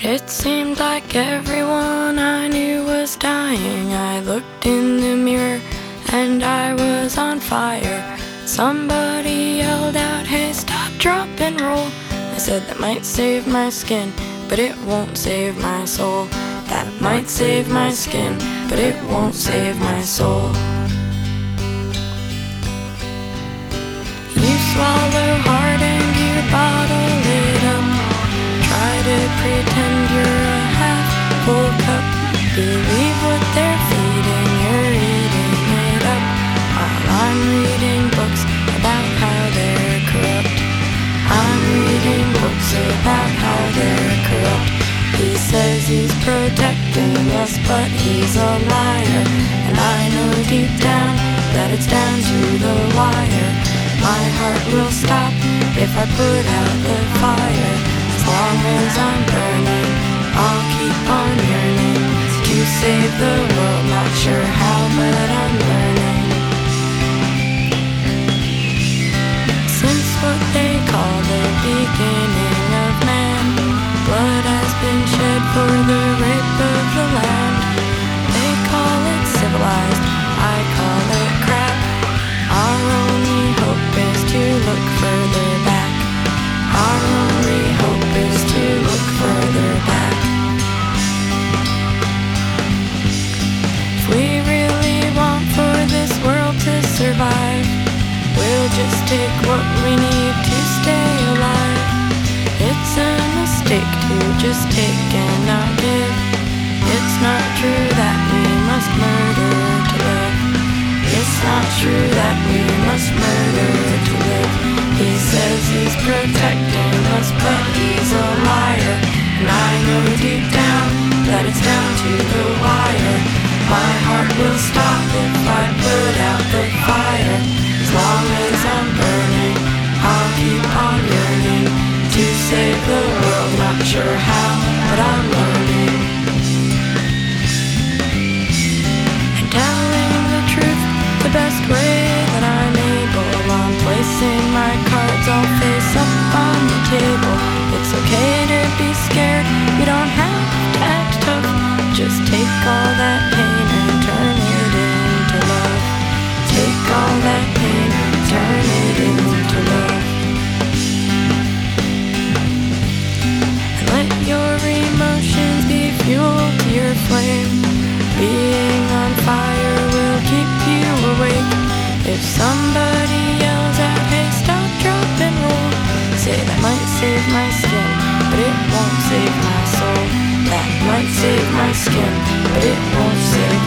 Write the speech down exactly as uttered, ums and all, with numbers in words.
It seemed like everyone I knew was dying. I looked in the mirror and I was on fire. Somebody yelled out, "Hey, stop, drop, and roll." I said, "That might save my skin, but it won't save my soul." That might save my skin, but it won't save my soul. You swallow hard and you bottle it up. Try to pretend you're a half full cup. Believe what they're feeding, you're eating it up. While I'm reading books about how they're corrupt. I'm reading books about how they're corrupt. He says he's protecting us, but he's a liar. And I know deep down that it's down to the wire. My heart will stop if I put out the fire. As long as I'm burning, I'll keep on yearning to save the world. Not sure how, but I'm learning. Since what they call the beginning of man, blood has been shed for the rape of the land. They call it civilized, I call it crap. Our only hope is to look further back. Our only hope is to look further back. If we really want for this world to survive, we'll just take what we need to stay alive. It's a mistake to just take and not give. It's not true that we must murder to live. It's not true that we must murder to live. He says he's protecting us, but he's a liar. And I know deep down that it's down to the wire. My heart will stop if I put out the fire. As long as I'm burning, I'll keep on yearning to save the world. Not sure how, but I'm learning. And telling the truth the best way that I'm able. I'm placing my cards all face up on the table. It's okay to be scared, you don't have to act tough. Just take all that pain and turn it into love. Take all that pain and turn it into love. And let your emotions be fuel to your flame. Being on fire will keep you awake. If somebody yells out, "Hey, stop, drop, and roll," say, "That might save my skin, but it won't save my soul." That might save my skin, but it won't save